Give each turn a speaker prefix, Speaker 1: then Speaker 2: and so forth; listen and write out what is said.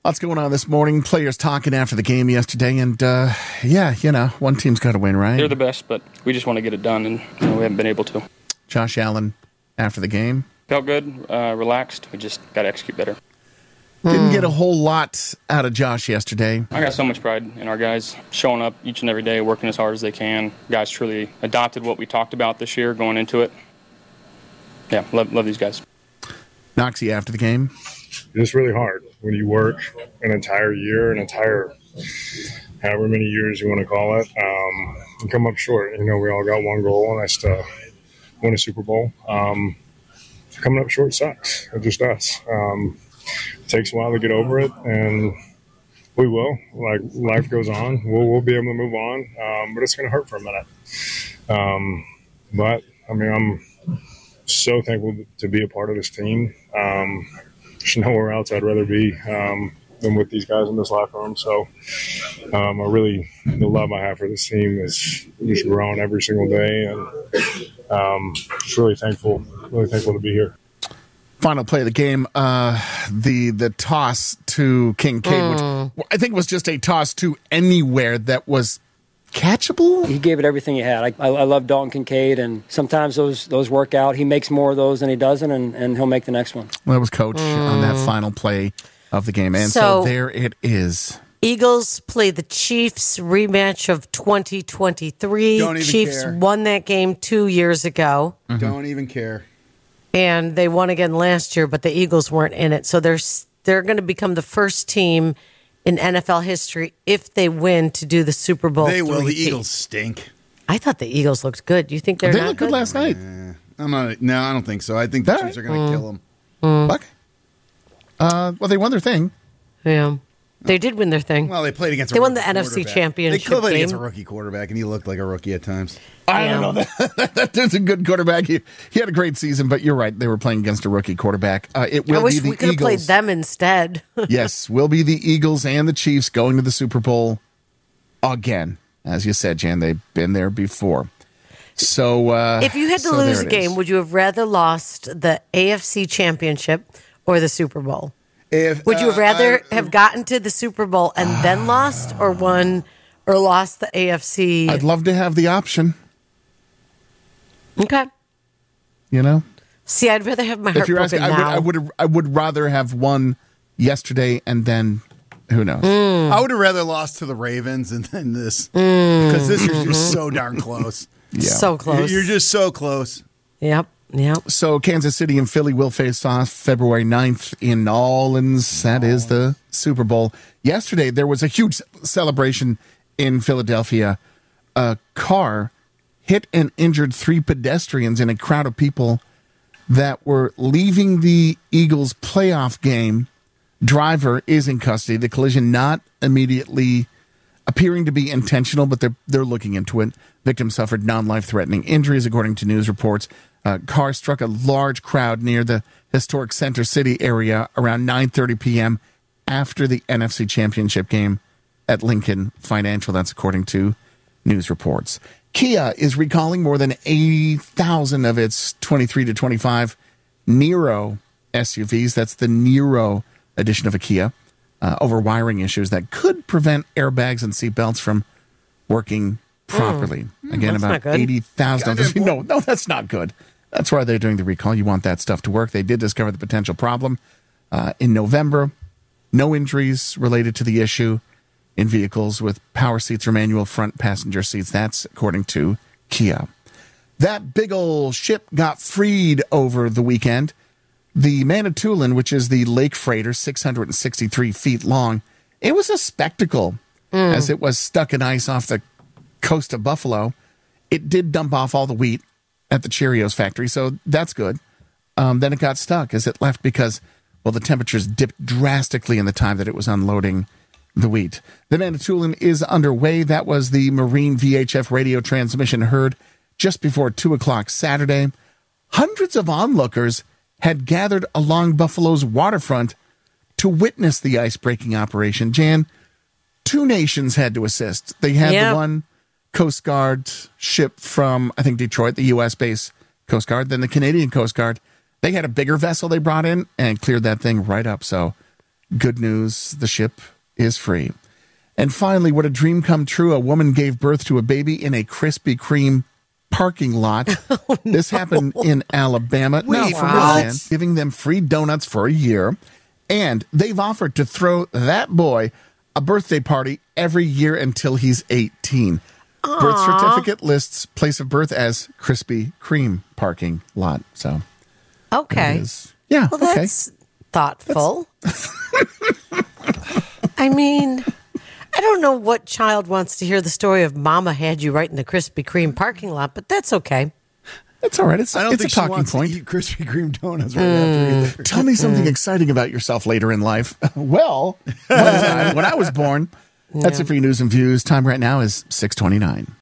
Speaker 1: Lots going on this morning. Players talking after the game yesterday, and one team's got to win, right?
Speaker 2: They're the best, but we just want to get it done, and we haven't been able to.
Speaker 1: Josh Allen after the game.
Speaker 2: Felt good, relaxed. We just got to execute better.
Speaker 1: Didn't get a whole lot out of Josh yesterday.
Speaker 2: I got so much pride in our guys showing up each and every day, working as hard as they can. Guys truly adopted what we talked about this year going into it. Yeah, love these guys.
Speaker 1: Noxie after the game.
Speaker 3: It's really hard when you work an entire year, however many years you want to call it, and come up short. We all got one goal, and that's to win a Super Bowl. Coming up short sucks. It just does. It takes a while to get over it, and we will. Like, life goes on. We'll be able to move on, but it's going to hurt for a minute. I'm so thankful to be a part of this team. There's nowhere else I'd rather be than with these guys in this locker room. So the love I have for this team is just growing every single day, and just really thankful to be here.
Speaker 1: Final play of the game, the toss to Kincaid, which I think was just a toss to anywhere that was catchable.
Speaker 4: He gave it everything he had. I love Dalton Kincaid, and sometimes those work out. He makes more of those than he doesn't, and he'll make the next one.
Speaker 1: Well, that was Coach on that final play of the game. And so there it is.
Speaker 5: Eagles play the Chiefs rematch of 2023. Chiefs won that game 2 years ago.
Speaker 6: Mm-hmm. Don't even care.
Speaker 5: And they won again last year, but the Eagles weren't in it. So they're going to become the first team in NFL history, if they win, to do the Super Bowl.
Speaker 6: They will. The Eagles stink.
Speaker 5: I thought the Eagles looked good. Do you think they
Speaker 1: looked good last night?
Speaker 6: I don't think so. I think the Chiefs are going to kill them.
Speaker 1: Okay. Well, they won their thing.
Speaker 5: Yeah. They did win their thing.
Speaker 6: Well, they played against
Speaker 5: They won the NFC Championship
Speaker 6: They played
Speaker 5: game.
Speaker 6: against a rookie quarterback, and he looked like a rookie at times.
Speaker 1: I don't know. That dude's a good quarterback. He had a great season, but you're right. They were playing against a rookie quarterback. It will
Speaker 5: I wish
Speaker 1: be the
Speaker 5: we could have played them instead.
Speaker 1: Yes, will be the Eagles and the Chiefs going to the Super Bowl again. As you said, Jan, they've been there before. So
Speaker 5: if you had to lose a game, would you have rather lost the AFC Championship or the Super Bowl? Would you rather have gotten to the Super Bowl and then lost, or won or lost the AFC?
Speaker 1: I'd love to have the option.
Speaker 5: Okay. See, I'd rather have my heart broken now.
Speaker 1: I would rather have won yesterday and then who knows.
Speaker 6: I would have rather lost to the Ravens and then this, because this is just so darn close.
Speaker 1: Yeah.
Speaker 5: So close.
Speaker 6: You're just so close.
Speaker 5: Yep.
Speaker 1: So Kansas City and Philly will face off February 9th in New Orleans. That is the Super Bowl. Yesterday, there was a huge celebration in Philadelphia. A car hit and injured 3 pedestrians in a crowd of people that were leaving the Eagles playoff game. Driver is in custody. The collision not immediately appearing to be intentional, but they're looking into it. Victim suffered non-life-threatening injuries, according to news reports. Car struck a large crowd near the historic Center City area around 9:30 p.m. after the NFC Championship game at Lincoln Financial. That's according to news reports. Kia is recalling more than 80,000 of its 23 to 25 Niro SUVs. That's the Niro edition of a Kia, over wiring issues that could prevent airbags and seatbelts from working properly. Again, about 80,000. No, that's not good. That's why they're doing the recall. You want that stuff to work. They did discover the potential problem in November. No injuries related to the issue in vehicles with power seats or manual front passenger seats. That's according to Kia. That big old ship got freed over the weekend. The Manitoulin, which is the lake freighter, 663 feet long, it was a spectacle as it was stuck in ice off the coast of Buffalo. It did dump off all the wheat at the Cheerios factory, so that's good. Then it got stuck as it left because, the temperatures dipped drastically in the time that it was unloading the wheat. The Manitoulin is underway. That was the Marine VHF radio transmission heard just before 2 o'clock Saturday. Hundreds of onlookers had gathered along Buffalo's waterfront to witness the ice-breaking operation. Jan, 2 nations had to assist. They had the one Coast Guard ship from, I think, Detroit, the U.S.-based Coast Guard, then the Canadian Coast Guard. They had a bigger vessel they brought in and cleared that thing right up. So Good news, the ship is free. And finally, what a dream come true. A woman gave birth to a baby in a Krispy Kreme parking lot. This happened in Alabama.
Speaker 6: Wait,
Speaker 1: For real, man, giving them free donuts for a year. And they've offered to throw that boy a birthday party every year until he's 18.
Speaker 5: Aww.
Speaker 1: Birth certificate lists place of birth as Krispy Kreme parking lot. So,
Speaker 5: okay.
Speaker 1: Yeah,
Speaker 5: well, that's thoughtful. I mean, I don't know what child wants to hear the story of Mama had you right in the Krispy Kreme parking lot, but that's okay.
Speaker 1: That's all right.
Speaker 6: I don't think
Speaker 1: a
Speaker 6: she
Speaker 1: talking
Speaker 6: wants
Speaker 1: point.
Speaker 6: to eat Krispy Kreme donuts right after either.
Speaker 1: Tell me something exciting about yourself later in life. Well, one time when I was born. That's it for your news and views. Time right now is 6:29.